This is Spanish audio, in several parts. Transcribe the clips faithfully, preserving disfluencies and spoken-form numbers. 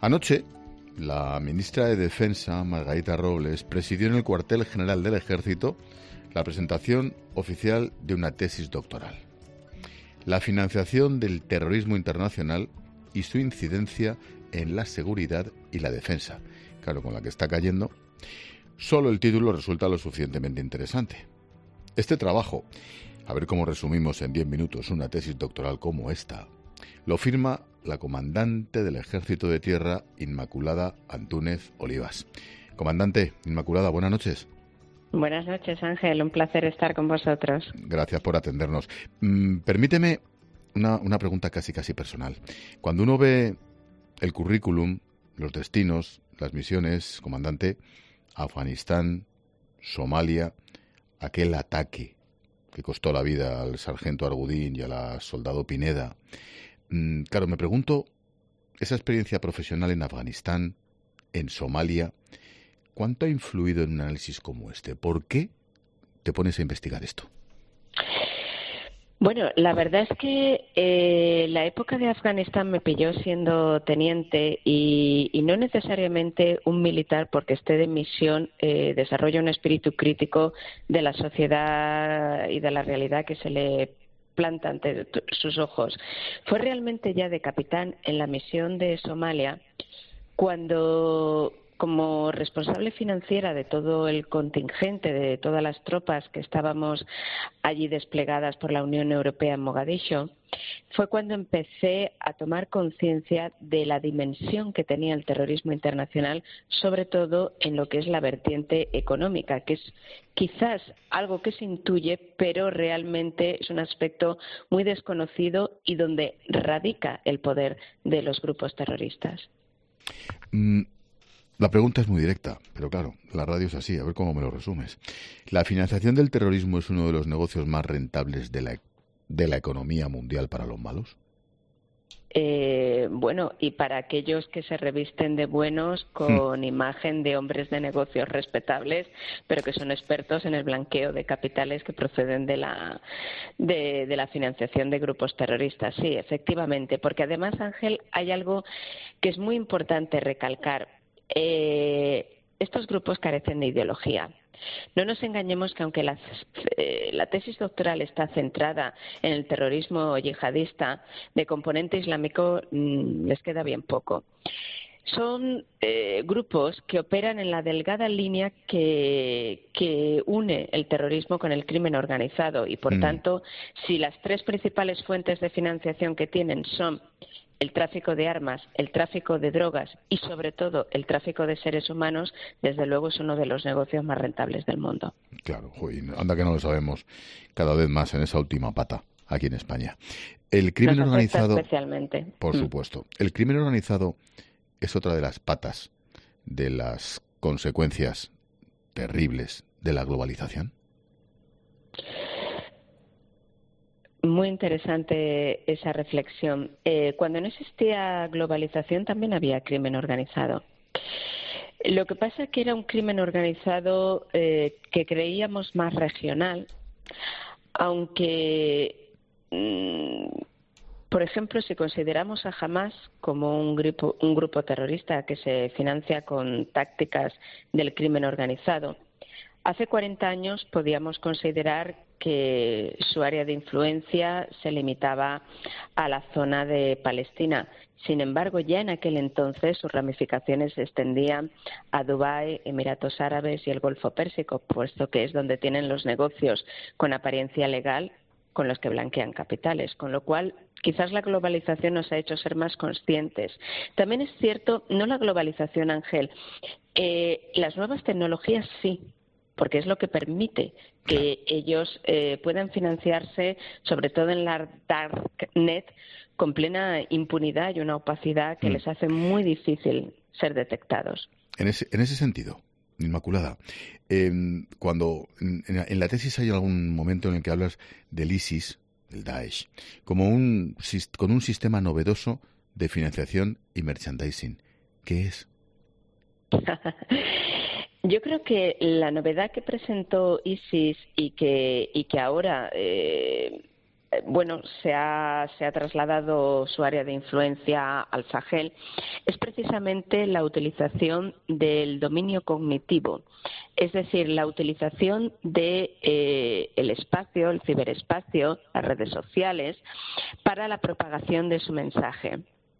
Anoche, la ministra de Defensa, Margarita Robles, presidió en el cuartel general del Ejército la presentación oficial de una tesis doctoral. La financiación del terrorismo internacional y su incidencia en la seguridad y la defensa. Claro, con la que está cayendo, solo el título resulta lo suficientemente interesante. Este trabajo, a ver cómo resumimos en diez minutos una tesis doctoral como esta, lo firma la comandante del Ejército de Tierra, Inmaculada Antúnez Olivas. Comandante Inmaculada, buenas noches. Buenas noches, Ángel. Un placer estar con vosotros. Gracias por atendernos. Mm, permíteme una, una pregunta casi casi personal. Cuando uno ve el currículum, los destinos, las misiones, comandante, Afganistán, Somalia, aquel ataque que costó la vida al sargento Argudín y a la soldado Pineda. Mm, claro, me pregunto, esa experiencia profesional en Afganistán, en Somalia, ¿cuánto ha influido en un análisis como este? ¿Por qué te pones a investigar esto? Bueno, la verdad es que eh, la época de Afganistán me pilló siendo teniente y, y no necesariamente un militar porque esté de misión eh, desarrolla un espíritu crítico de la sociedad y de la realidad que se le planta ante sus ojos. Fue realmente ya de capitán en la misión de Somalia cuando, como responsable financiera de todo el contingente, de todas las tropas que estábamos allí desplegadas por la Unión Europea en Mogadiscio, fue cuando empecé a tomar conciencia de la dimensión que tenía el terrorismo internacional, sobre todo en lo que es la vertiente económica, que es quizás algo que se intuye, pero realmente es un aspecto muy desconocido y donde radica el poder de los grupos terroristas. Mm. La pregunta es muy directa, pero claro, la radio es así, a ver cómo me lo resumes. ¿La financiación del terrorismo es uno de los negocios más rentables de la, de la economía mundial para los malos? Eh, bueno, y para aquellos que se revisten de buenos con hmm. imagen de hombres de negocios respetables, pero que son expertos en el blanqueo de capitales que proceden de la, de, de la financiación de grupos terroristas. Sí, efectivamente, porque además, Ángel, hay algo que es muy importante recalcar. Eh, estos grupos carecen de ideología. No nos engañemos que aunque la, eh, la tesis doctoral está centrada en el terrorismo yihadista, de componente islámico mmm, les queda bien poco. Son eh, grupos que operan en la delgada línea que, que une el terrorismo con el crimen organizado y, por mm. tanto, si las tres principales fuentes de financiación que tienen son el tráfico de armas, el tráfico de drogas y, sobre todo, el tráfico de seres humanos, desde luego es uno de los negocios más rentables del mundo. Claro, joder, anda que no lo sabemos cada vez más en esa última pata aquí en España. El crimen Nos organizado, especialmente. Por mm. supuesto, el crimen organizado es otra de las patas de las consecuencias terribles de la globalización. Muy interesante esa reflexión. Eh, cuando no existía globalización también había crimen organizado. Lo que pasa es que era un crimen organizado eh, que creíamos más regional, aunque, mmm, por ejemplo, si consideramos a Hamás como un grupo, un grupo terrorista que se financia con tácticas del crimen organizado, hace cuarenta años podíamos considerar que su área de influencia se limitaba a la zona de Palestina. Sin embargo, ya en aquel entonces sus ramificaciones se extendían a Dubái, Emiratos Árabes y el Golfo Pérsico, puesto que es donde tienen los negocios con apariencia legal con los que blanquean capitales, con lo cual quizás la globalización nos ha hecho ser más conscientes. También es cierto, no la globalización, Ángel, eh, las nuevas tecnologías sí, porque es lo que permite que ellos eh, puedan financiarse, sobre todo en la darknet, con plena impunidad y una opacidad que mm. les hace muy difícil ser detectados. En ese, en ese sentido, Inmaculada, eh, cuando en, en la tesis hay algún momento en el que hablas del ISIS, del Daesh, como un, con un sistema novedoso de financiación y merchandising. ¿Qué es? Yo creo que la novedad que presentó ISIS y que, y que ahora eh, bueno, se ha, se ha trasladado su área de influencia al Sahel, es precisamente la utilización del dominio cognitivo, es decir, la utilización de eh, el espacio, el ciberespacio, las redes sociales, para la propagación de su mensaje,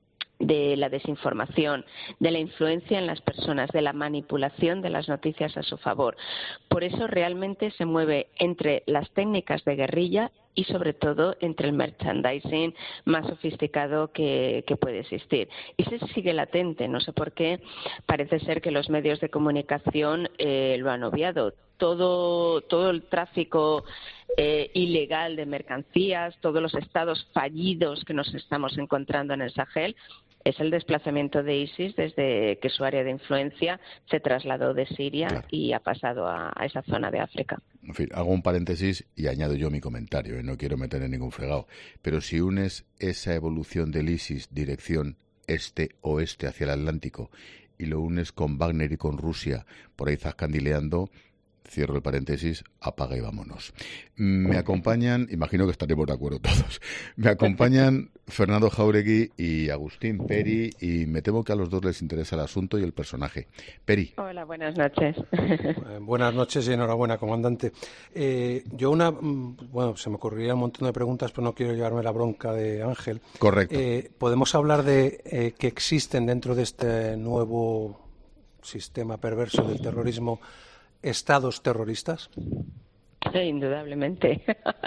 de la desinformación, de la influencia en las personas, de la manipulación de las noticias a su favor. Por eso realmente se mueve entre las técnicas de guerrilla y sobre todo entre el merchandising más sofisticado que, que puede existir. Y se sigue latente, no sé por qué, parece ser que los medios de comunicación eh, lo han obviado. Todo, todo el tráfico eh, ilegal de mercancías, todos los estados fallidos que nos estamos encontrando en el Sahel, es el desplazamiento de ISIS desde que su área de influencia se trasladó de Siria, claro, y ha pasado a, a esa zona de África. En fin, hago un paréntesis y añado yo mi comentario, ¿eh? No quiero meter en ningún fregado, pero si unes esa evolución del ISIS dirección este-oeste hacia el Atlántico y lo unes con Wagner y con Rusia por ahí zascandileando, cierro el paréntesis, apaga y vámonos. Me acompañan, imagino que estaremos de acuerdo todos, me acompañan Fernando Jáuregui y Agustín Peri, y me temo que a los dos les interesa el asunto y el personaje. Peri. Hola, buenas noches. Eh, buenas noches y enhorabuena, comandante. Eh, yo una, bueno, se me ocurriría un montón de preguntas, pero no quiero llevarme la bronca de Ángel. Correcto. Eh, ¿Podemos hablar de eh, que existen dentro de este nuevo sistema perverso del terrorismo estados terroristas? Sí, indudablemente.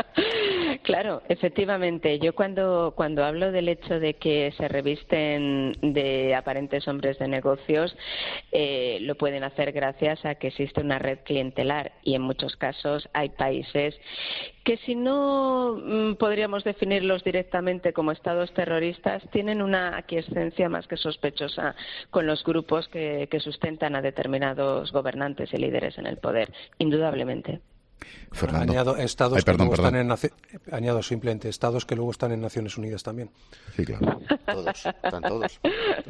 Claro, efectivamente. Yo cuando, cuando hablo del hecho de que se revisten de aparentes hombres de negocios, eh, lo pueden hacer gracias a que existe una red clientelar, y en muchos casos hay países que, si no mmm, podríamos definirlos directamente como estados terroristas, tienen una aquiescencia más que sospechosa con los grupos que, que sustentan a determinados gobernantes y líderes en el poder, indudablemente. Fernando. Añado estados Ay, perdón, que luego están en naci... añado simplemente estados que luego están en Naciones Unidas también. Sí, claro. Todos, están todos.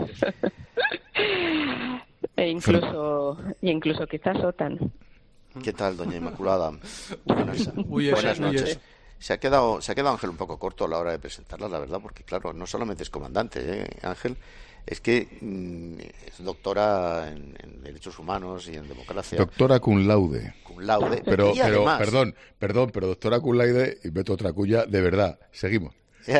E incluso y incluso quizás OTAN. ¿Qué tal, doña Inmaculada? Buenas, uy, buenas uy, noches. Se ha quedado se ha quedado Ángel un poco corto a la hora de presentarla, la verdad, porque claro, no solamente es comandante, ¿eh? Ángel es que mmm, es doctora en, en derechos humanos y en democracia. Doctora cum laude. Cum laude. Pero, y pero además, perdón, perdón, pero doctora cum laude, y meto otra cuya, de verdad. Seguimos.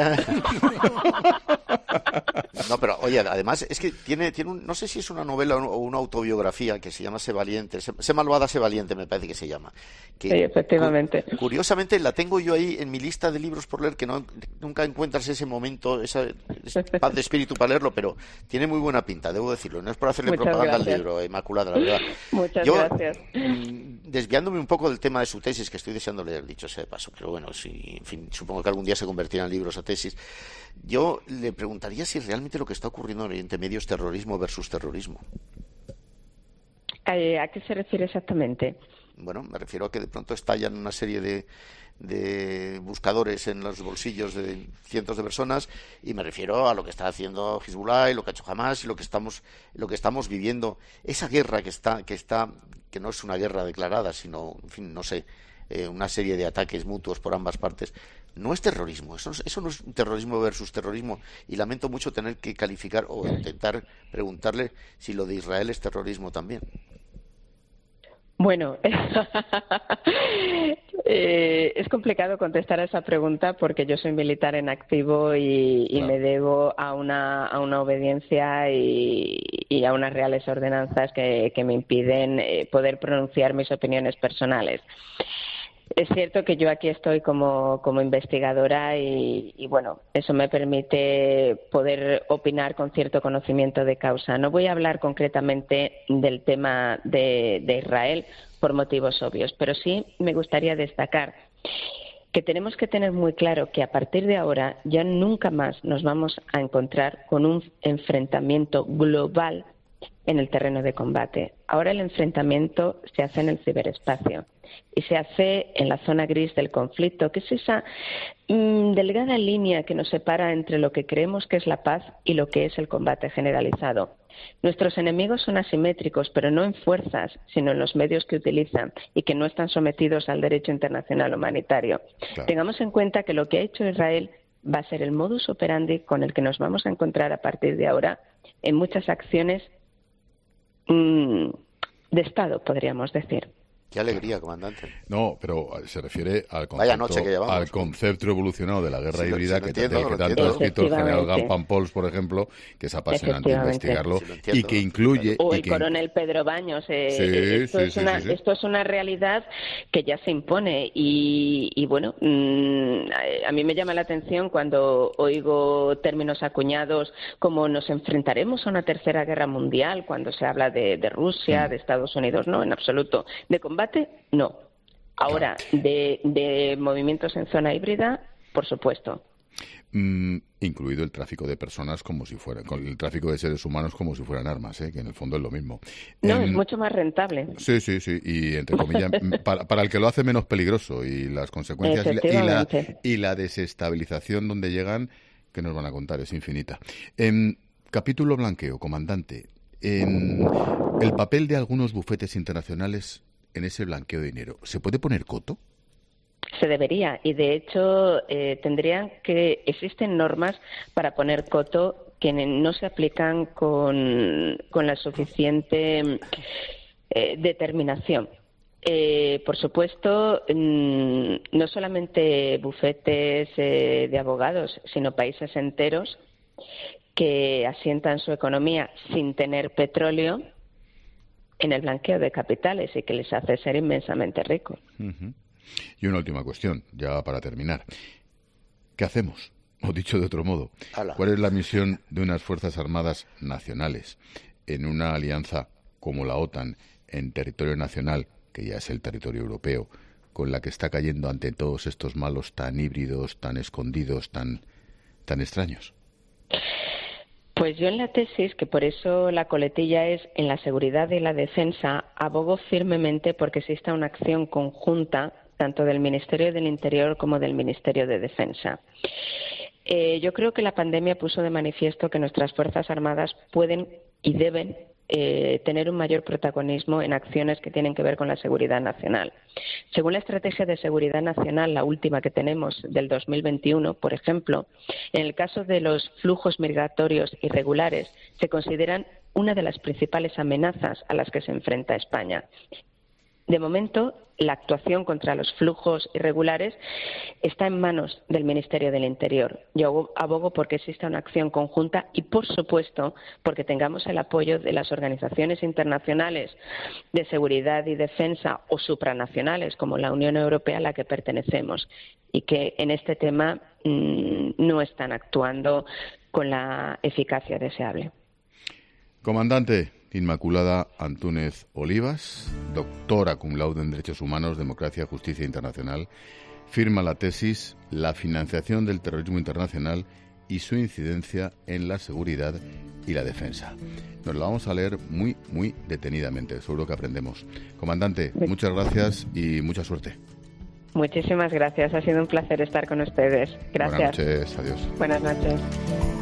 No, pero oye, además es que tiene, tiene un, no sé si es una novela o una autobiografía que se llama Sé Valiente, Sé, Sé Malvada, Sé Valiente, me parece que se llama. Que, sí, efectivamente. Cu- curiosamente la tengo yo ahí en mi lista de libros por leer, que no nunca encuentras ese momento, esa, esa paz de espíritu para leerlo, pero tiene muy buena pinta, debo decirlo. No es por hacerle Muchas propaganda gracias. al libro, Inmaculada, la verdad. Muchas yo, gracias. Desviándome un poco del tema de su tesis, que estoy deseando leer, dicho sea de paso, pero bueno, si, en fin, supongo que algún día se convertirá en libros a tesis. Yo le preguntaría si realmente lo que está ocurriendo en Oriente Medio es terrorismo versus terrorismo. ¿A qué se refiere exactamente? Bueno, me refiero a que de pronto estallan una serie de, de buscadores en los bolsillos de cientos de personas, y me refiero a lo que está haciendo Hezbollah y lo que ha hecho Hamas y lo que estamos lo que estamos viviendo, esa guerra que está que está que no es una guerra declarada, sino, en fin, no sé, eh, una serie de ataques mutuos por ambas partes. No es terrorismo, eso, eso no es terrorismo versus terrorismo, y lamento mucho tener que calificar o intentar preguntarle si lo de Israel es terrorismo también. Bueno, eh, es complicado contestar a esa pregunta porque yo soy militar en activo y, y claro. me debo a una, a una obediencia y, y a unas reales ordenanzas que, que me impiden eh, poder pronunciar mis opiniones personales. Es cierto que yo aquí estoy como, como investigadora y, y, bueno, eso me permite poder opinar con cierto conocimiento de causa. No voy a hablar concretamente del tema de, de Israel por motivos obvios, pero sí me gustaría destacar que tenemos que tener muy claro que a partir de ahora ya nunca más nos vamos a encontrar con un enfrentamiento global en el terreno de combate. Ahora el enfrentamiento se hace en el ciberespacio y se hace en la zona gris del conflicto, que es esa mmm, delgada línea que nos separa entre lo que creemos que es la paz y lo que es el combate generalizado. Nuestros enemigos son asimétricos, pero no en fuerzas, sino en los medios que utilizan y que no están sometidos al derecho internacional humanitario. Claro. Tengamos en cuenta que lo que ha hecho Israel va a ser el modus operandi con el que nos vamos a encontrar a partir de ahora en muchas acciones mmm, de Estado, podríamos decir. Qué alegría, comandante. No, pero se refiere al concepto, llevamos, al concepto evolucionado de la guerra sí, híbrida sí, que, entiendo, que, que tanto ha escrito el general Gampan Pols, por ejemplo, que es apasionante investigarlo sí, y que incluye... O el y que... coronel Pedro Baños. Eh, sí, esto, sí, es sí, una, sí, sí. esto es una realidad que ya se impone y, y bueno, mmm, a mí me llama la atención cuando oigo términos acuñados como nos enfrentaremos a una tercera guerra mundial, cuando se habla de, de Rusia, mm. de Estados Unidos. No, en absoluto. De combate, no. Ahora, de, de movimientos en zona híbrida, por supuesto. Mm, incluido el tráfico de personas como si fueran, con el tráfico de seres humanos como si fueran armas, ¿eh? Que en el fondo es lo mismo. No, eh, es mucho más rentable. Sí, sí, sí. Y entre comillas, para, para el que lo hace menos peligroso y las consecuencias y la, y, la, y la desestabilización donde llegan, que nos van a contar, es infinita. Eh, capítulo blanqueo, comandante. Eh, el papel de algunos bufetes internacionales en ese blanqueo de dinero. ¿Se puede poner coto? Se debería, y de hecho eh, tendrían que existen normas para poner coto que no se aplican con, con la suficiente eh, determinación. Eh, por supuesto, mmm, no solamente bufetes eh, de abogados, sino países enteros que asientan su economía sin tener petróleo en el blanqueo de capitales y que les hace ser inmensamente ricos. Uh-huh. Y una última cuestión, ya para terminar. ¿Qué hacemos? O dicho de otro modo, Hola. ¿Cuál es la misión de unas Fuerzas Armadas nacionales en una alianza como la OTAN en territorio nacional, que ya es el territorio europeo, con la que está cayendo ante todos estos malos tan híbridos, tan escondidos, tan, tan extraños? Pues yo en la tesis, que por eso la coletilla es en la seguridad y la defensa, abogo firmemente porque exista una acción conjunta tanto del Ministerio del Interior como del Ministerio de Defensa. Eh, yo creo que la pandemia puso de manifiesto que nuestras Fuerzas Armadas pueden y deben eh, tener un mayor protagonismo en acciones que tienen que ver con la seguridad nacional. Según la Estrategia de Seguridad Nacional, la última que tenemos del dos mil veintiuno, por ejemplo, en el caso de los flujos migratorios irregulares, se consideran una de las principales amenazas a las que se enfrenta España. De momento, la actuación contra los flujos irregulares está en manos del Ministerio del Interior. Yo abogo porque exista una acción conjunta y, por supuesto, porque tengamos el apoyo de las organizaciones internacionales de seguridad y defensa o supranacionales, como la Unión Europea a la que pertenecemos, y que en este tema mmm, no están actuando con la eficacia deseable. Comandante Inmaculada Antúnez Olivas, doctora cum laude en Derechos Humanos, Democracia, Justicia Internacional, firma la tesis La financiación del terrorismo internacional y su incidencia en la seguridad y la defensa. Nos la vamos a leer muy, muy detenidamente, seguro que aprendemos. Comandante, muchas gracias y mucha suerte. Muchísimas gracias, ha sido un placer estar con ustedes. Gracias. Buenas noches, adiós. Buenas noches.